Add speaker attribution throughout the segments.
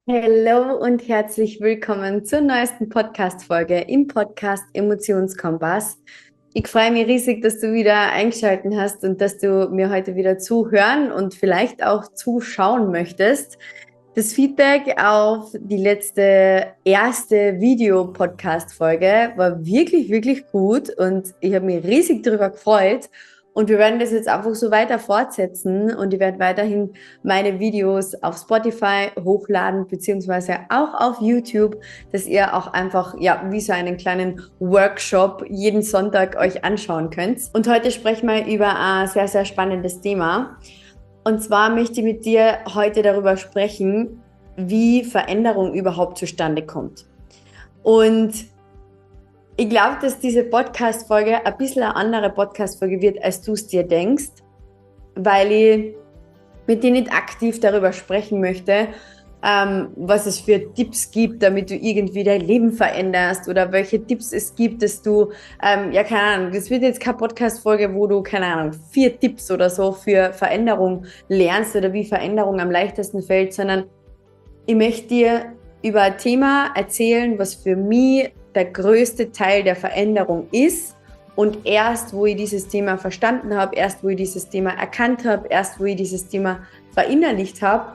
Speaker 1: Hallo und herzlich willkommen zur neuesten Podcast-Folge im Podcast Emotionskompass. Ich freue mich riesig, dass du wieder eingeschaltet hast und dass du mir heute wieder zuhören und vielleicht auch zuschauen möchtest. Das Feedback auf die letzte erste Video-Podcast-Folge war wirklich, wirklich gut und ich habe mich riesig darüber gefreut. Und wir werden das jetzt einfach so weiter fortsetzen und ich werde weiterhin meine Videos auf Spotify hochladen, beziehungsweise auch auf YouTube, dass ihr auch einfach, ja, wie so einen kleinen Workshop jeden Sonntag euch anschauen könnt. Und heute sprechen wir über ein sehr, sehr spannendes Thema. Und zwar möchte ich mit dir heute darüber sprechen, wie Veränderung überhaupt zustande kommt. Und ich glaube, dass diese Podcast-Folge ein bisschen eine andere Podcast-Folge wird, als du es dir denkst, weil ich mit dir nicht aktiv darüber sprechen möchte, was es für Tipps gibt, damit du irgendwie dein Leben veränderst oder welche Tipps es gibt, dass du, ja, keine Ahnung, das wird jetzt keine Podcast-Folge, wo du, keine Ahnung, 4 Tipps oder so für Veränderung lernst oder wie Veränderung am leichtesten fällt, sondern ich möchte dir über ein Thema erzählen, was für mich der größte Teil der Veränderung ist. Und erst, wo ich dieses Thema verstanden habe, erst, wo ich dieses Thema erkannt habe, erst, wo ich dieses Thema verinnerlicht habe,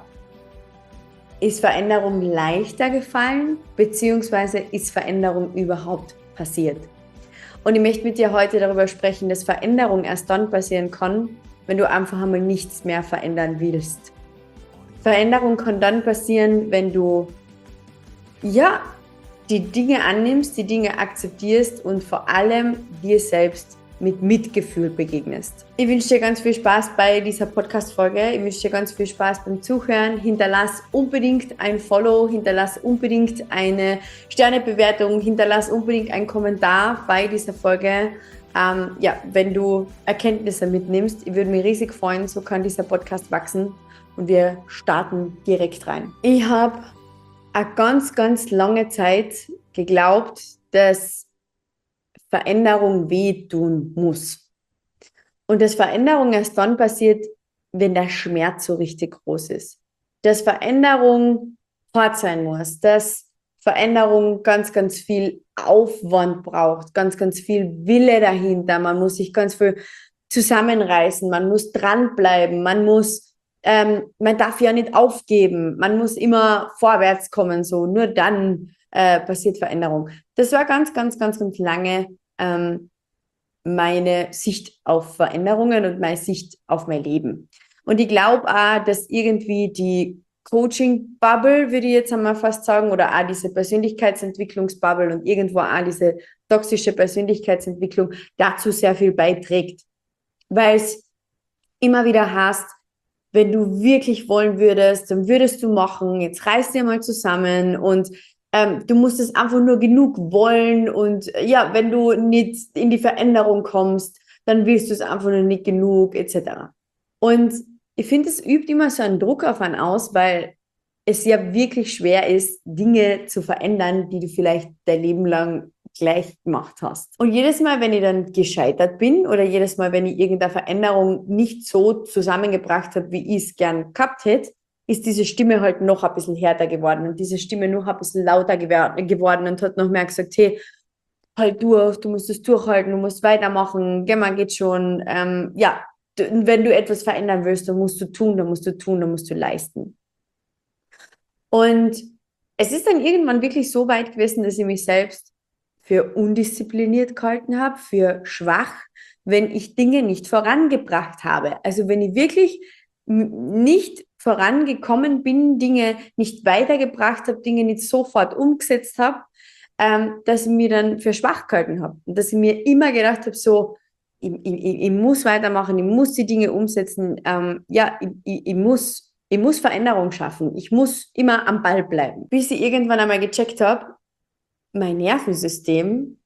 Speaker 1: ist Veränderung leichter gefallen, beziehungsweise ist Veränderung überhaupt passiert. Und ich möchte mit dir heute darüber sprechen, dass Veränderung erst dann passieren kann, wenn du einfach einmal nichts mehr verändern willst. Veränderung kann dann passieren, wenn du, ja, die Dinge annimmst, die Dinge akzeptierst und vor allem dir selbst mit Mitgefühl begegnest. Ich wünsche dir ganz viel Spaß bei dieser Podcast-Folge. Ich wünsche dir ganz viel Spaß beim Zuhören. Hinterlass unbedingt ein Follow, hinterlass unbedingt eine Sternebewertung, hinterlass unbedingt einen Kommentar bei dieser Folge. Ja, wenn du Erkenntnisse mitnimmst, ich würde mich riesig freuen. So kann dieser Podcast wachsen und wir starten direkt rein. Ich habe eine ganz, ganz lange Zeit geglaubt, dass Veränderung wehtun muss. Und dass Veränderung erst dann passiert, wenn der Schmerz so richtig groß ist. Dass Veränderung hart sein muss, dass Veränderung ganz, ganz viel Aufwand braucht, ganz, ganz viel Wille dahinter. Man muss sich ganz viel zusammenreißen, man muss dranbleiben, man darf ja nicht aufgeben, man muss immer vorwärts kommen, so nur dann passiert Veränderung. Das war ganz, ganz, ganz, ganz lange meine Sicht auf Veränderungen und meine Sicht auf mein Leben. Und ich glaube auch, dass irgendwie die Coaching-Bubble, würde ich jetzt einmal fast sagen, oder auch diese Persönlichkeitsentwicklungsbubble und irgendwo auch diese toxische Persönlichkeitsentwicklung dazu sehr viel beiträgt. Weil es immer wieder heißt, wenn du wirklich wollen würdest, dann würdest du machen, jetzt reiß dir mal zusammen und du musst es einfach nur genug wollen und ja, wenn du nicht in die Veränderung kommst, dann willst du es einfach nur nicht genug, etc. Und ich finde, es übt immer so einen Druck auf einen aus, weil es ja wirklich schwer ist, Dinge zu verändern, die du vielleicht dein Leben lang gleich gemacht hast. Und jedes Mal, wenn ich dann gescheitert bin oder jedes Mal, wenn ich irgendeine Veränderung nicht so zusammengebracht habe, wie ich es gern gehabt hätte, ist diese Stimme halt noch ein bisschen härter geworden und diese Stimme noch ein bisschen lauter geworden und hat noch mehr gesagt, hey, halt durch, du musst es durchhalten, du musst weitermachen, gell, man geht schon, ja, wenn du etwas verändern willst, dann musst du tun, dann musst du tun, dann musst du leisten. Und es ist dann irgendwann wirklich so weit gewesen, dass ich mich selbst für undiszipliniert gehalten habe, für schwach, wenn ich Dinge nicht vorangebracht habe. Also wenn ich wirklich nicht vorangekommen bin, Dinge nicht weitergebracht habe, Dinge nicht sofort umgesetzt habe, dass ich mir dann für schwach gehalten habe. Und dass ich mir immer gedacht habe, so, ich muss weitermachen, ich muss die Dinge umsetzen, ja, ich muss Veränderung schaffen. Ich muss immer am Ball bleiben. Bis ich irgendwann einmal gecheckt habe, mein Nervensystem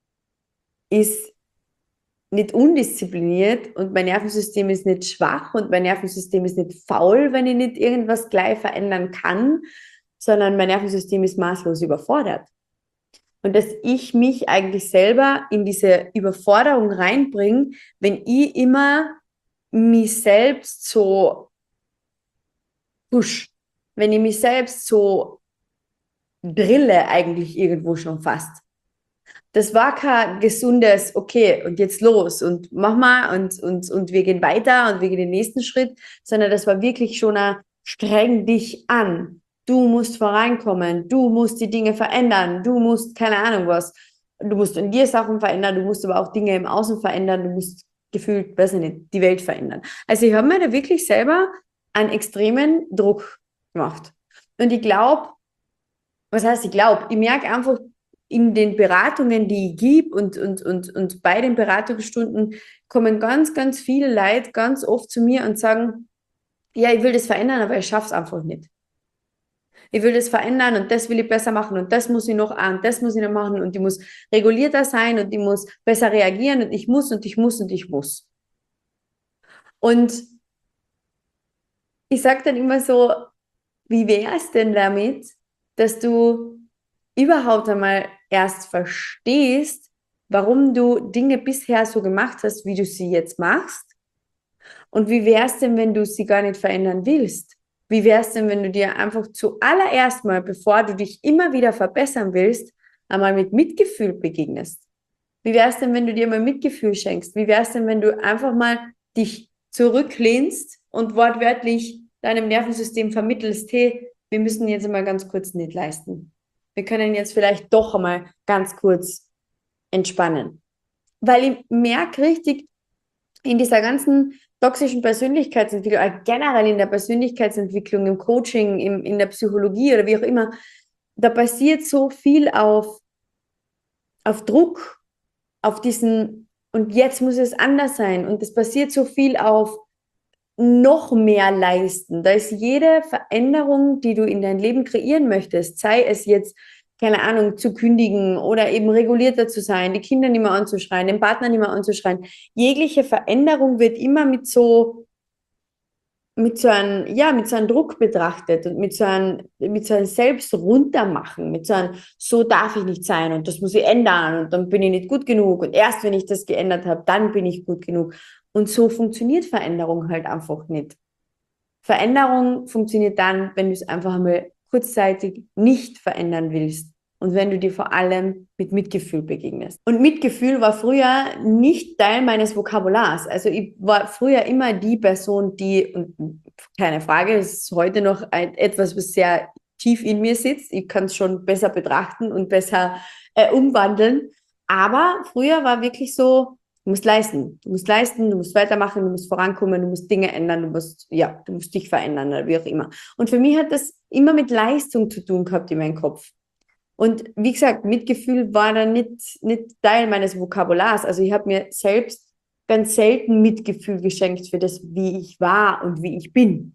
Speaker 1: ist nicht undiszipliniert und mein Nervensystem ist nicht schwach und mein Nervensystem ist nicht faul, wenn ich nicht irgendwas gleich verändern kann, sondern mein Nervensystem ist maßlos überfordert. Und dass ich mich eigentlich selber in diese Überforderung reinbringe, wenn ich immer mich selbst so push. wenn ich mich selbst so drille eigentlich irgendwo schon fast. Das war kein gesundes, okay, und jetzt los und mach mal und wir gehen weiter und wir gehen den nächsten Schritt, sondern das war wirklich schon ein streng dich an. Du musst vorankommen, du musst die Dinge verändern, du musst, keine Ahnung was, du musst in dir Sachen verändern, du musst aber auch Dinge im Außen verändern, du musst gefühlt, weiß ich nicht, die Welt verändern. Also ich habe mir da wirklich selber einen extremen Druck gemacht. Und ich glaube, was heißt, ich glaube, ich merke einfach in den Beratungen, die ich gebe und bei den Beratungsstunden kommen ganz, ganz viele Leute ganz oft zu mir und sagen, ja, ich will das verändern, aber ich schaffe es einfach nicht. Ich will das verändern und das will ich besser machen und das muss ich noch an, das muss ich noch machen und ich muss regulierter sein und ich muss besser reagieren und ich muss und ich muss und ich muss. Und ich sage dann immer so, wie wäre es denn damit, dass du überhaupt einmal erst verstehst, warum du Dinge bisher so gemacht hast, wie du sie jetzt machst? Und wie wäre es denn, wenn du sie gar nicht verändern willst? Wie wäre es denn, wenn du dir einfach zuallererst mal, bevor du dich immer wieder verbessern willst, einmal mit Mitgefühl begegnest? Wie wäre es denn, wenn du dir mal Mitgefühl schenkst? Wie wäre es denn, wenn du einfach mal dich zurücklehnst und wortwörtlich deinem Nervensystem vermittelst, hey, wir müssen jetzt mal ganz kurz nicht leisten. Wir können jetzt vielleicht doch einmal ganz kurz entspannen. Weil ich merke richtig in dieser ganzen toxischen Persönlichkeitsentwicklung, generell in der Persönlichkeitsentwicklung, im Coaching, in der Psychologie oder wie auch immer, da passiert so viel auf Druck, auf diesen, und jetzt muss es anders sein. Und es passiert so viel auf noch mehr leisten. Da ist jede Veränderung, die du in dein Leben kreieren möchtest, sei es jetzt, keine Ahnung, zu kündigen oder eben regulierter zu sein, die Kinder nicht mehr anzuschreien, den Partner nicht mehr anzuschreien. Jegliche Veränderung wird immer mit so einem Druck betrachtet und mit so einem Selbst runtermachen, mit so einem, so darf ich nicht sein und das muss ich ändern und dann bin ich nicht gut genug und erst wenn ich das geändert habe, dann bin ich gut genug. Und so funktioniert Veränderung halt einfach nicht. Veränderung funktioniert dann, wenn du es einfach einmal kurzzeitig nicht verändern willst und wenn du dir vor allem mit Mitgefühl begegnest. Und Mitgefühl war früher nicht Teil meines Vokabulars. Also ich war früher immer die Person, die, und keine Frage, es ist heute noch etwas, was sehr tief in mir sitzt. Ich kann es schon besser betrachten und besser umwandeln. Aber früher war wirklich so, du musst weitermachen, du musst vorankommen, du musst Dinge ändern, du musst dich verändern oder wie auch immer. Und für mich hat das immer mit Leistung zu tun gehabt in meinem Kopf. Und wie gesagt, Mitgefühl war dann nicht Teil meines Vokabulars. Also ich habe mir selbst ganz selten Mitgefühl geschenkt für das, wie ich war und wie ich bin.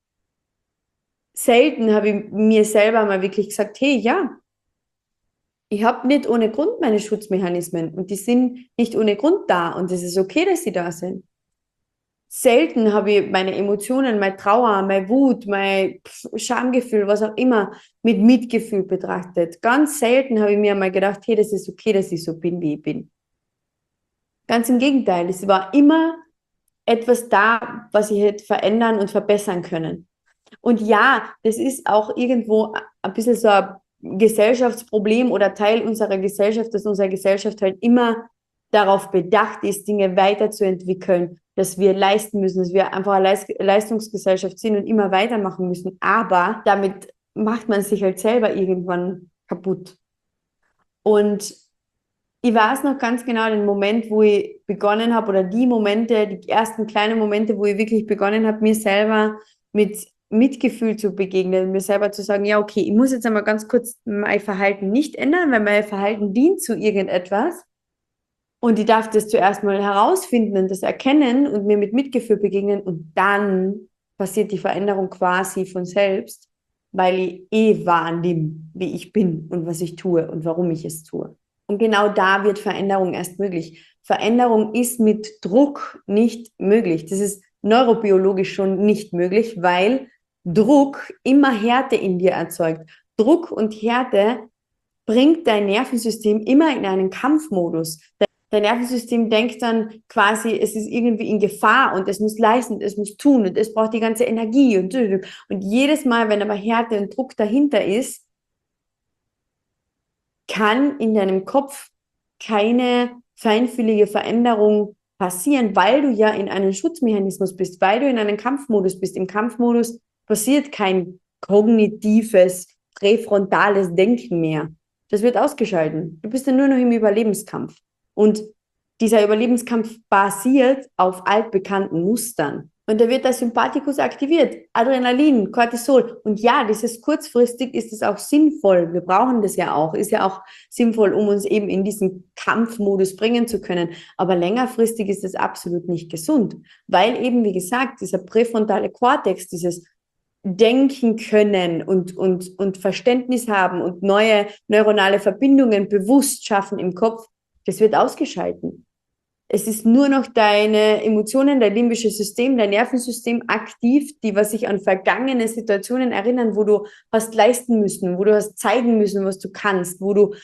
Speaker 1: Selten habe ich mir selber mal wirklich gesagt, hey, ja, ich habe nicht ohne Grund meine Schutzmechanismen und die sind nicht ohne Grund da und es ist okay, dass sie da sind. Selten habe ich meine Emotionen, meine Trauer, meine Wut, mein Schamgefühl, was auch immer, mit Mitgefühl betrachtet. Ganz selten habe ich mir einmal gedacht, hey, das ist okay, dass ich so bin, wie ich bin. Ganz im Gegenteil, es war immer etwas da, was ich hätte verändern und verbessern können. Und ja, das ist auch irgendwo ein bisschen so ein Gesellschaftsproblem oder Teil unserer Gesellschaft, dass unsere Gesellschaft halt immer darauf bedacht ist, Dinge weiterzuentwickeln, dass wir leisten müssen, dass wir einfach eine Leistungsgesellschaft sind und immer weitermachen müssen. Aber damit macht man sich halt selber irgendwann kaputt. Und ich weiß noch ganz genau den Moment, wo ich begonnen habe, oder die Momente, die ersten kleinen Momente, wo ich wirklich begonnen habe, mir selber mit Mitgefühl zu begegnen, mir selber zu sagen, ja, okay, ich muss jetzt einmal ganz kurz mein Verhalten nicht ändern, weil mein Verhalten dient zu irgendetwas. Und ich darf das zuerst mal herausfinden und das erkennen und mir mit Mitgefühl begegnen und dann passiert die Veränderung quasi von selbst, weil ich wahrnehme, wie ich bin und was ich tue und warum ich es tue. Und genau da wird Veränderung erst möglich. Veränderung ist mit Druck nicht möglich. Das ist neurobiologisch schon nicht möglich, weil Druck immer Härte in dir erzeugt. Druck und Härte bringt dein Nervensystem immer in einen Kampfmodus. Dein Nervensystem denkt dann quasi, es ist irgendwie in Gefahr und es muss leisten, es muss tun und es braucht die ganze Energie und jedes Mal, wenn aber Härte und Druck dahinter ist, kann in deinem Kopf keine feinfühlige Veränderung passieren, weil du ja in einem Schutzmechanismus bist, weil du in einem Kampfmodus bist. Im Kampfmodus passiert kein kognitives, präfrontales Denken mehr. Das wird ausgeschalten. Du bist dann nur noch im Überlebenskampf. Und dieser Überlebenskampf basiert auf altbekannten Mustern. Und da wird der Sympathikus aktiviert, Adrenalin, Cortisol. Und ja, dieses kurzfristig ist es auch sinnvoll. Wir brauchen das ja auch. Ist ja auch sinnvoll, um uns eben in diesen Kampfmodus bringen zu können. Aber längerfristig ist es absolut nicht gesund. Weil eben, wie gesagt, dieser präfrontale Kortex, dieses Denken können und Verständnis haben und neue neuronale Verbindungen bewusst schaffen im Kopf, das wird ausgeschalten. Es ist nur noch deine Emotionen, dein limbisches System, dein Nervensystem aktiv, die was sich an vergangene Situationen erinnern, wo du hast leisten müssen, wo du hast zeigen müssen, was du kannst, wo du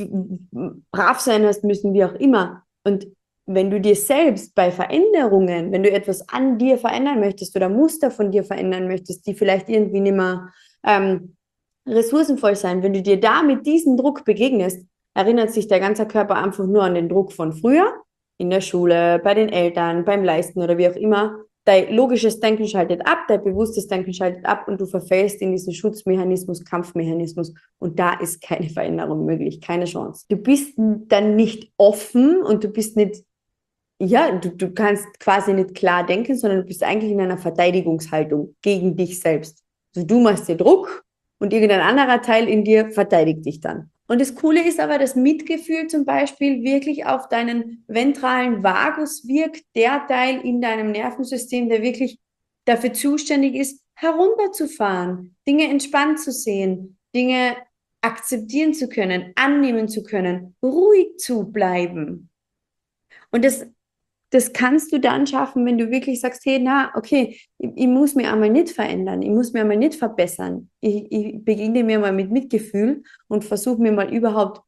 Speaker 1: brav sein hast müssen, wie auch immer. Und wenn du dir selbst bei Veränderungen, wenn du etwas an dir verändern möchtest oder Muster von dir verändern möchtest, die vielleicht irgendwie nicht mehr ressourcenvoll sein, wenn du dir da mit diesem Druck begegnest, erinnert sich der ganze Körper einfach nur an den Druck von früher, in der Schule, bei den Eltern, beim Leisten oder wie auch immer. Dein logisches Denken schaltet ab, dein bewusstes Denken schaltet ab und du verfällst in diesen Schutzmechanismus, Kampfmechanismus und da ist keine Veränderung möglich, keine Chance. Du bist dann nicht offen und du bist nicht, ja, du kannst quasi nicht klar denken, sondern du bist eigentlich in einer Verteidigungshaltung gegen dich selbst. Also du machst dir Druck und irgendein anderer Teil in dir verteidigt dich dann. Und das Coole ist aber, dass Mitgefühl zum Beispiel wirklich auf deinen ventralen Vagus wirkt, der Teil in deinem Nervensystem, der wirklich dafür zuständig ist, herunterzufahren, Dinge entspannt zu sehen, Dinge akzeptieren zu können, annehmen zu können, ruhig zu bleiben. Und das kannst du dann schaffen, wenn du wirklich sagst, hey, na, okay, ich muss mich einmal nicht verändern, ich muss mich einmal nicht verbessern. Ich beginne mir mal mit Mitgefühl und versuche mir mal überhaupt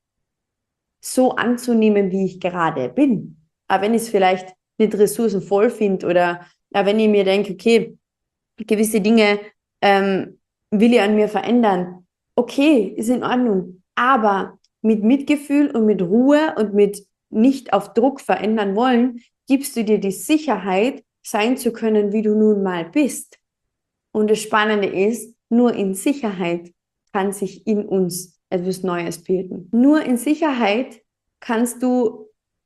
Speaker 1: so anzunehmen, wie ich gerade bin. Aber wenn ich es vielleicht nicht ressourcenvoll finde oder wenn ich mir denke, okay, gewisse Dinge will ich an mir verändern, okay, ist in Ordnung. Aber mit Mitgefühl und mit Ruhe und mit nicht auf Druck verändern wollen, gibst du dir die Sicherheit, sein zu können, wie du nun mal bist. Und das Spannende ist, nur in Sicherheit kann sich in uns etwas Neues bilden. Nur in Sicherheit kannst du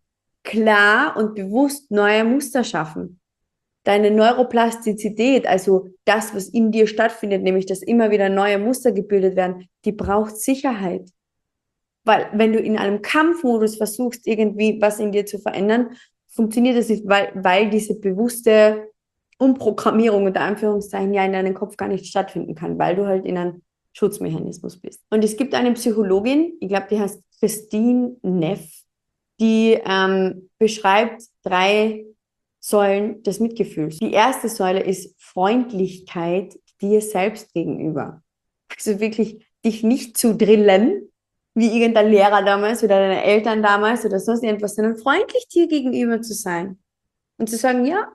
Speaker 1: klar und bewusst neue Muster schaffen. Deine Neuroplastizität, also das, was in dir stattfindet, nämlich dass immer wieder neue Muster gebildet werden, die braucht Sicherheit. Weil wenn du in einem Kampfmodus versuchst, irgendwie was in dir zu verändern, funktioniert das nicht, weil diese bewusste Umprogrammierung unter Anführungszeichen ja in deinem Kopf gar nicht stattfinden kann, weil du halt in einem Schutzmechanismus bist. Und es gibt eine Psychologin, ich glaube, die heißt Christine Neff, die beschreibt 3 Säulen des Mitgefühls. Die erste Säule ist Freundlichkeit dir selbst gegenüber. Also wirklich dich nicht zu drillen, wie irgendein Lehrer damals oder deine Eltern damals oder sonst irgendwas, sondern freundlich dir gegenüber zu sein. Und zu sagen, ja,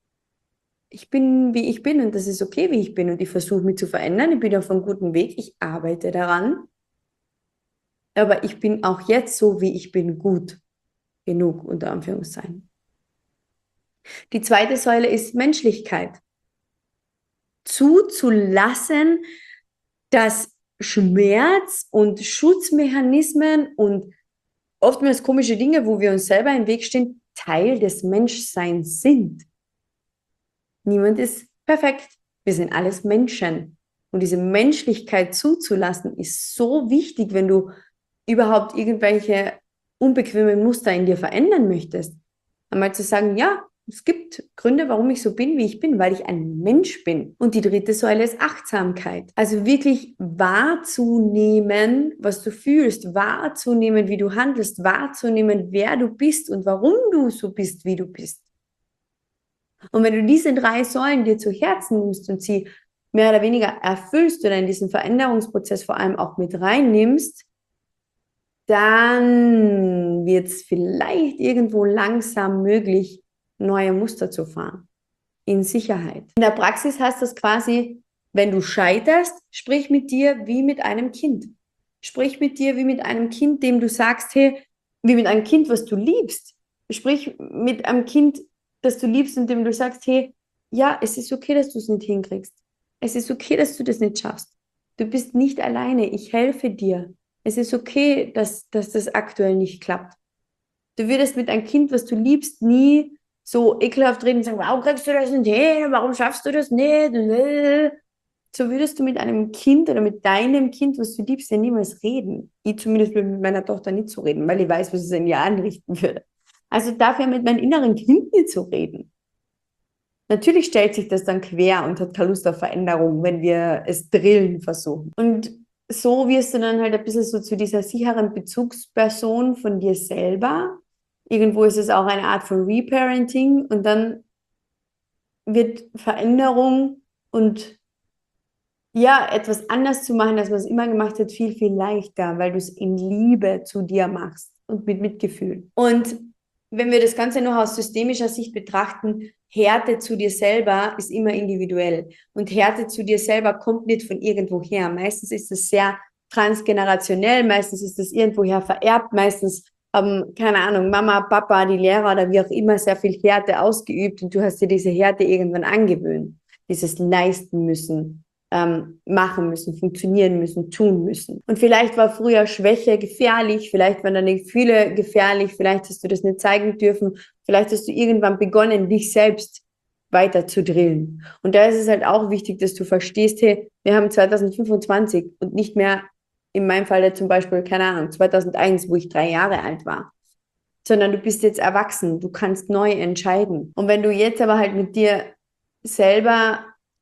Speaker 1: ich bin, wie ich bin und das ist okay, wie ich bin und ich versuche mich zu verändern, ich bin auf einem guten Weg, ich arbeite daran, aber ich bin auch jetzt so, wie ich bin, gut genug, unter Anführungszeichen. Die zweite Säule ist Menschlichkeit. Zuzulassen, dass Schmerz und Schutzmechanismen und oftmals komische Dinge, wo wir uns selber im Weg stehen, Teil des Menschseins sind. Niemand ist perfekt. Wir sind alles Menschen. Und diese Menschlichkeit zuzulassen, ist so wichtig, wenn du überhaupt irgendwelche unbequemen Muster in dir verändern möchtest. Einmal zu sagen, ja, es gibt Gründe, warum ich so bin, wie ich bin, weil ich ein Mensch bin. Und die dritte Säule ist Achtsamkeit. Also wirklich wahrzunehmen, was du fühlst, wahrzunehmen, wie du handelst, wahrzunehmen, wer du bist und warum du so bist, wie du bist. Und wenn du diese 3 Säulen dir zu Herzen nimmst und sie mehr oder weniger erfüllst oder in diesen Veränderungsprozess vor allem auch mit reinnimmst, dann wird es vielleicht irgendwo langsam möglich, neue Muster zu fahren. In Sicherheit. In der Praxis heißt das quasi, wenn du scheiterst, sprich mit dir wie mit einem Kind. Sprich mit dir wie mit einem Kind, dem du sagst, hey, wie mit einem Kind, was du liebst. Sprich mit einem Kind, das du liebst und dem du sagst, hey, ja, es ist okay, dass du es nicht hinkriegst. Es ist okay, dass du das nicht schaffst. Du bist nicht alleine. Ich helfe dir. Es ist okay, dass das aktuell nicht klappt. Du würdest mit einem Kind, was du liebst, nie so ekelhaft reden und sagen, warum kriegst du das nicht hin? Warum schaffst du das nicht? So würdest du mit einem Kind oder mit deinem Kind, was du liebst, ja niemals reden. Ich zumindest würde mit meiner Tochter nicht so reden, weil ich weiß, was es in ihr anrichten würde. Also darf ja mit meinem inneren Kind nicht so reden. Natürlich stellt sich das dann quer und hat keine Lust auf Veränderung, wenn wir es drillen versuchen. Und so wirst du dann halt ein bisschen so zu dieser sicheren Bezugsperson von dir selber. Irgendwo ist es auch eine Art von Reparenting und dann wird Veränderung und ja, etwas anders zu machen, als man es immer gemacht hat, viel, viel leichter, weil du es in Liebe zu dir machst und mit Mitgefühl. Und wenn wir das Ganze noch aus systemischer Sicht betrachten, Härte zu dir selber ist immer individuell. Und Härte zu dir selber kommt nicht von irgendwoher. Meistens ist es sehr transgenerationell, meistens ist es irgendwoher vererbt, meistens haben, keine Ahnung, Mama, Papa, die Lehrer oder wie auch immer sehr viel Härte ausgeübt und du hast dir diese Härte irgendwann angewöhnt. Dieses leisten müssen, machen müssen, funktionieren müssen, tun müssen. Und vielleicht war früher Schwäche gefährlich, vielleicht waren deine Gefühle gefährlich, vielleicht hast du das nicht zeigen dürfen, vielleicht hast du irgendwann begonnen, dich selbst weiter zu drillen. Und da ist es halt auch wichtig, dass du verstehst, hey, wir haben 2025 und nicht mehr in meinem Fall zum Beispiel, keine Ahnung, 2001, wo ich 3 Jahre alt war, sondern du bist jetzt erwachsen, du kannst neu entscheiden. Und wenn du jetzt aber halt mit dir selber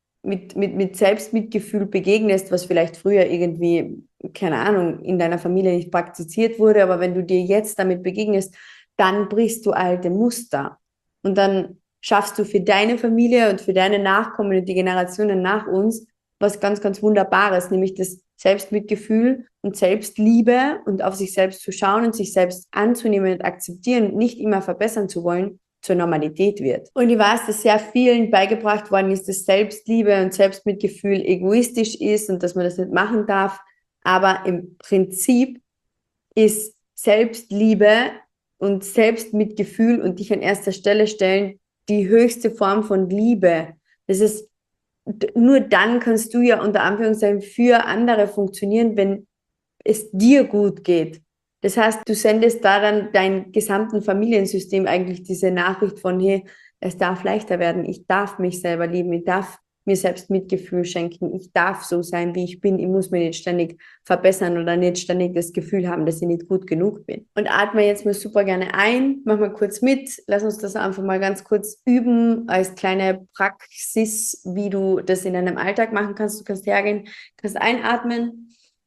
Speaker 1: mit Selbstmitgefühl begegnest, was vielleicht früher irgendwie, keine Ahnung, in deiner Familie nicht praktiziert wurde, aber wenn du dir jetzt damit begegnest, dann brichst du alte Muster. Und dann schaffst du für deine Familie und für deine Nachkommen und die Generationen nach uns was ganz, ganz Wunderbares, nämlich das Selbstmitgefühl und Selbstliebe und auf sich selbst zu schauen und sich selbst anzunehmen und akzeptieren und nicht immer verbessern zu wollen, zur Normalität wird. Und ich weiß, dass sehr vielen beigebracht worden ist, dass Selbstliebe und Selbstmitgefühl egoistisch ist und dass man das nicht machen darf. Aber im Prinzip ist Selbstliebe und Selbstmitgefühl und dich an erster Stelle stellen die höchste Form von Liebe. Das ist, nur dann kannst du ja unter Anführungszeichen für andere funktionieren, wenn es dir gut geht. Das heißt, du sendest da dann dein gesamten Familiensystem eigentlich diese Nachricht von, hey, es darf leichter werden, ich darf mich selber lieben, ich darf mir selbst Mitgefühl schenken, ich darf so sein, wie ich bin, ich muss mich nicht ständig verbessern oder nicht ständig das Gefühl haben, dass ich nicht gut genug bin. Und atme jetzt mal super gerne ein, mach mal kurz mit, lass uns das einfach mal ganz kurz üben, als kleine Praxis, wie du das in deinem Alltag machen kannst. Du kannst hergehen, kannst einatmen,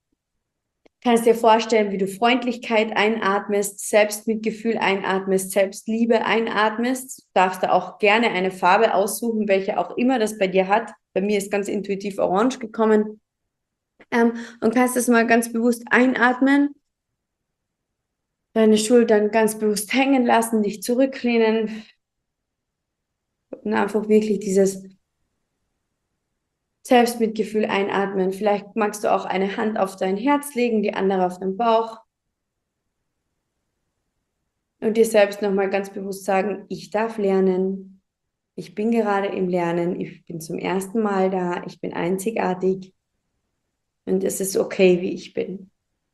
Speaker 1: kannst dir vorstellen, wie du Freundlichkeit einatmest, Selbstmitgefühl einatmest, Selbstliebe einatmest. Du darfst da auch gerne eine Farbe aussuchen, welche auch immer das bei dir hat. Bei mir ist ganz intuitiv orange gekommen. Und kannst das mal ganz bewusst einatmen, deine Schultern ganz bewusst hängen lassen, dich zurücklehnen und einfach wirklich dieses Selbstmitgefühl einatmen. Vielleicht magst du auch eine Hand auf dein Herz legen, die andere auf den Bauch. Und dir selbst nochmal ganz bewusst sagen, ich darf lernen, ich bin gerade im Lernen, ich bin zum ersten Mal da, ich bin einzigartig und es ist okay, wie ich bin.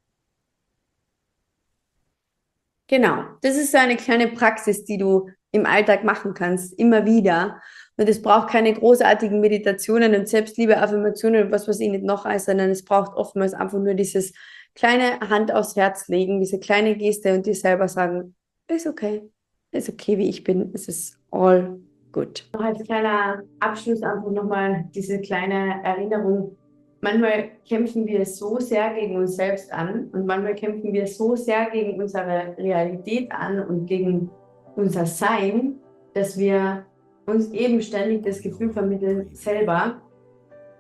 Speaker 1: Genau, das ist so eine kleine Praxis, die du im Alltag machen kannst, immer wieder. Und es braucht keine großartigen Meditationen und Selbstliebe-Affirmationen und was weiß ich nicht noch alles, sondern es braucht oftmals einfach nur dieses kleine Hand aufs Herz legen, diese kleine Geste und dir selber sagen, ist okay, wie ich bin, es ist all good. Noch als kleiner Abschluss einfach nochmal diese kleine Erinnerung. Manchmal kämpfen wir so sehr gegen uns selbst an und manchmal kämpfen wir so sehr gegen unsere Realität an und gegen unser Sein, dass wir uns eben ständig das Gefühl vermitteln, selber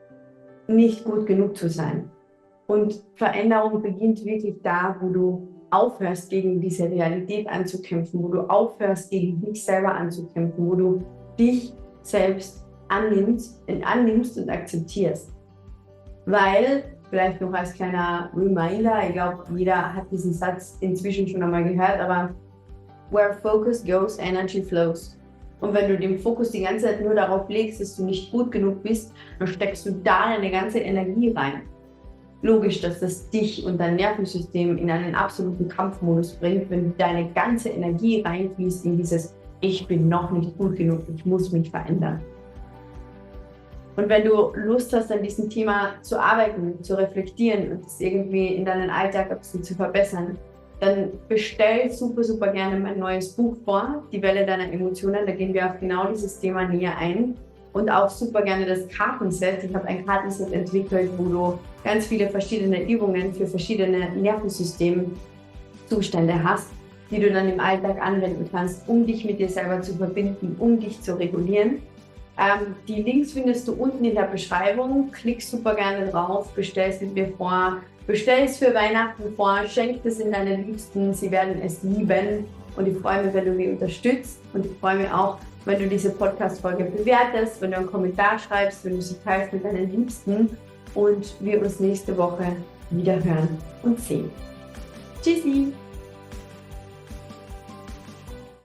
Speaker 1: nicht gut genug zu sein. Und Veränderung beginnt wirklich da, wo du aufhörst, gegen diese Realität anzukämpfen, wo du aufhörst, gegen dich selber anzukämpfen, wo du dich selbst annimmst und akzeptierst. Weil, vielleicht noch als kleiner Reminder, ich glaube, jeder hat diesen Satz inzwischen schon einmal gehört, aber where focus goes, energy flows. Und wenn du den Fokus die ganze Zeit nur darauf legst, dass du nicht gut genug bist, dann steckst du da deine ganze Energie rein. Logisch, dass das dich und dein Nervensystem in einen absoluten Kampfmodus bringt, wenn du deine ganze Energie reinfließt in dieses Ich bin noch nicht gut genug, ich muss mich verändern. Und wenn du Lust hast, an diesem Thema zu arbeiten, zu reflektieren und es irgendwie in deinen Alltag ein bisschen zu verbessern, dann bestell super gerne mein neues Buch vor, Die Welle deiner Emotionen. Da gehen wir auf genau dieses Thema näher ein. Und auch super gerne das Kartenset. Ich habe ein Kartenset entwickelt, wo du ganz viele verschiedene Übungen für verschiedene Nervensystemzustände hast, die du dann im Alltag anwenden kannst, um dich mit dir selber zu verbinden, um dich zu regulieren. Die Links findest du unten in der Beschreibung. Klick super gerne drauf, bestell es mit mir vor, bestell es für Weihnachten vor, schenk es in deine Liebsten, sie werden es lieben. Und ich freue mich, wenn du mich unterstützt, und ich freue mich auch, wenn du diese Podcast-Folge bewertest, wenn du einen Kommentar schreibst, wenn du sie teilst mit deinen Liebsten, und wir uns nächste Woche wieder hören und sehen. Tschüssi!